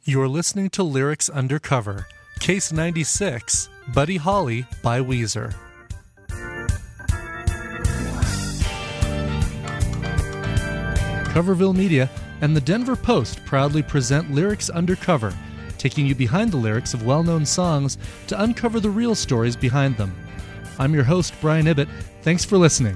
You're listening to Lyrics Undercover, Case 96, Buddy Holly by Weezer. Coverville Media and the Denver Post proudly present Lyrics Undercover, taking you behind the lyrics of well-known songs to uncover the real stories behind them. I'm your host, Brian Ibbett. Thanks for listening.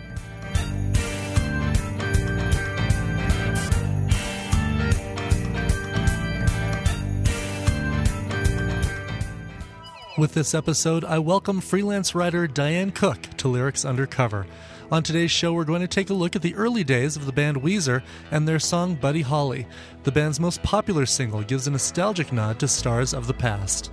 With this episode, I welcome freelance writer Diane Cook to Lyrics Undercover. On today's show, we're going to take a look at the early days of the band Weezer and their song Buddy Holly. The band's most popular single gives a nostalgic nod to stars of the past.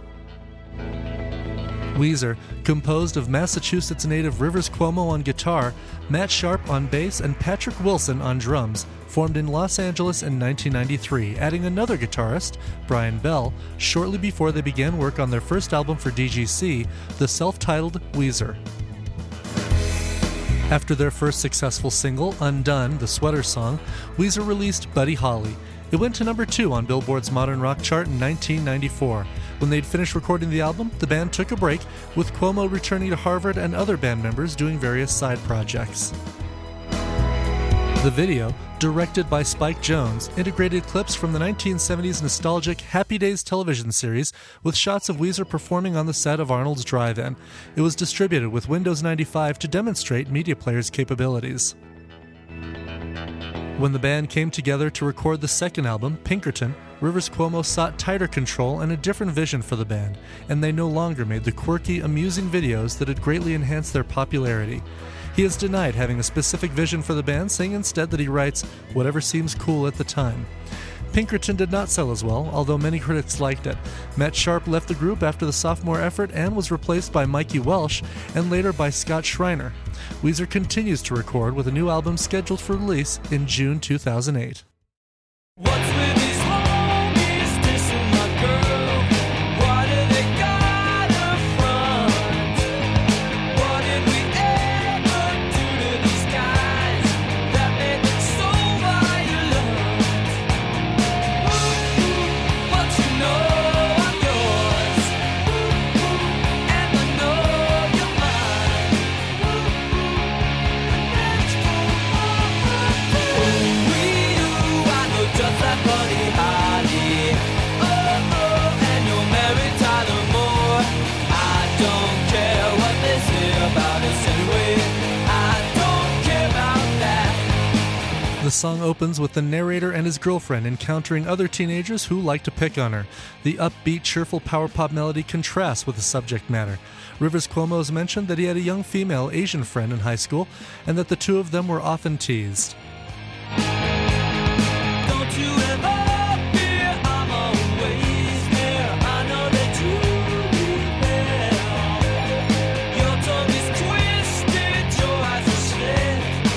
Weezer, composed of Massachusetts native Rivers Cuomo on guitar, Matt Sharp on bass, and Patrick Wilson on drums, formed in Los Angeles in 1993, adding another guitarist, Brian Bell, shortly before they began work on their first album for DGC, the self-titled Weezer. After their first successful single, Undone, the sweater song, Weezer released Buddy Holly. It went to number 2 on Billboard's Modern Rock chart in 1994. When they'd finished recording the album, the band took a break, with Cuomo returning to Harvard and other band members doing various side projects. The video, directed by Spike Jonze, integrated clips from the 1970s nostalgic Happy Days television series with shots of Weezer performing on the set of Arnold's Drive-In. It was distributed with Windows 95 to demonstrate Media Player's capabilities. When the band came together to record the second album, Pinkerton, Rivers Cuomo sought tighter control and a different vision for the band, and they no longer made the quirky, amusing videos that had greatly enhanced their popularity. He has denied having a specific vision for the band, saying instead that he writes whatever seems cool at the time. Pinkerton did not sell as well, although many critics liked it. Matt Sharp left the group after the sophomore effort and was replaced by Mikey Welsh and later by Scott Schreiner. Weezer continues to record with a new album scheduled for release in June 2008. What's with these homies dissing my girl? Why do they got her front? What did we ever do to these guys that made them so violent? But you know I'm yours, and I know you're mine. We do, I know just like Buddy Holly. Oh, and you're married Tyler Moore. I don't care what they say about us anyway. I don't care about that. The song opens with the narrator and his girlfriend encountering other teenagers who like to pick on her. The upbeat, cheerful power pop melody contrasts with the subject matter. Rivers Cuomo has mentioned that he had a young female Asian friend in high school and that the two of them were often teased. Don't you ever fear, I'm always there. I know that you will. Your tongue is twisted, your eyes are slit.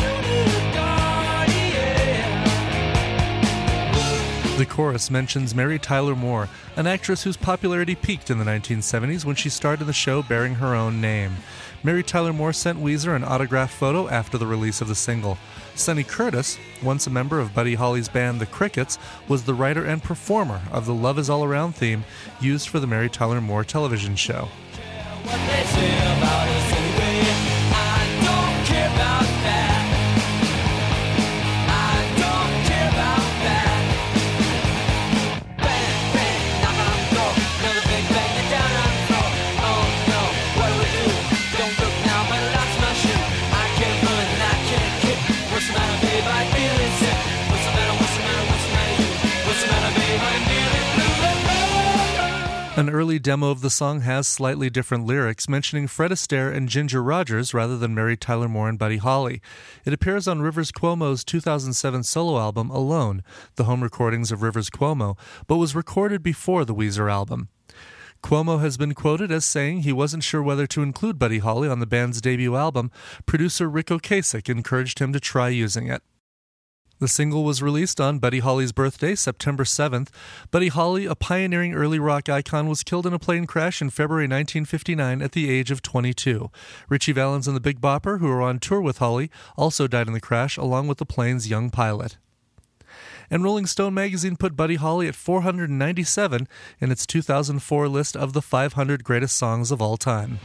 You need a guardian. The chorus mentions Mary Tyler Moore, an actress whose popularity peaked in the 1970s when she starred in the show bearing her own name. Mary Tyler Moore sent Weezer an autographed photo after the release of the single. Sonny Curtis, once a member of Buddy Holly's band The Crickets, was the writer and performer of the Love Is All Around theme used for the Mary Tyler Moore television show. What they say about us anyway. I don't care about that. I don't care about that. Bang, bang, knock on the door. Another big bang, get down on the floor. Oh no, what do we do? Don't look now, but I lost my shoe. I can't run and I can't kick. What's the matter, babe? I'm feeling sick. What's the matter? What's the matter? What's the matter, you? What's the matter, babe? I'm feeling blue. An early demo of the song has slightly different lyrics, mentioning Fred Astaire and Ginger Rogers rather than Mary Tyler Moore and Buddy Holly. It appears on Rivers Cuomo's 2007 solo album, Alone, the home recordings of Rivers Cuomo, but was recorded before the Weezer album. Cuomo has been quoted as saying he wasn't sure whether to include Buddy Holly on the band's debut album. Producer Rick Ocasek encouraged him to try using it. The single was released on Buddy Holly's birthday, September 7th. Buddy Holly, a pioneering early rock icon, was killed in a plane crash in February 1959 at the age of 22. Ritchie Valens and the Big Bopper, who were on tour with Holly, also died in the crash, along with the plane's young pilot. And Rolling Stone magazine put Buddy Holly at 497 in its 2004 list of the 500 greatest songs of all time.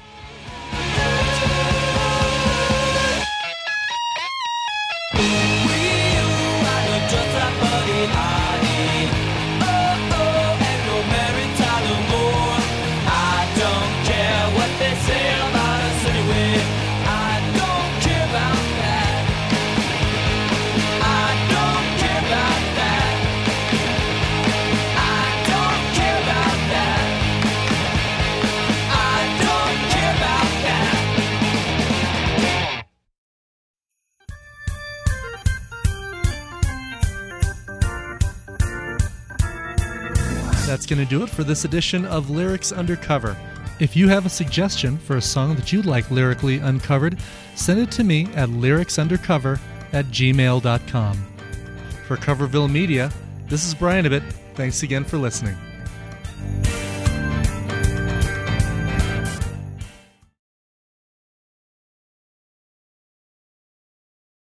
That's going to do it for this edition of Lyrics Undercover. If you have a suggestion for a song that you'd like lyrically uncovered, send it to me at lyricsundercover@gmail.com. For Coverville Media, this is Brian Ibbott. Thanks again for listening.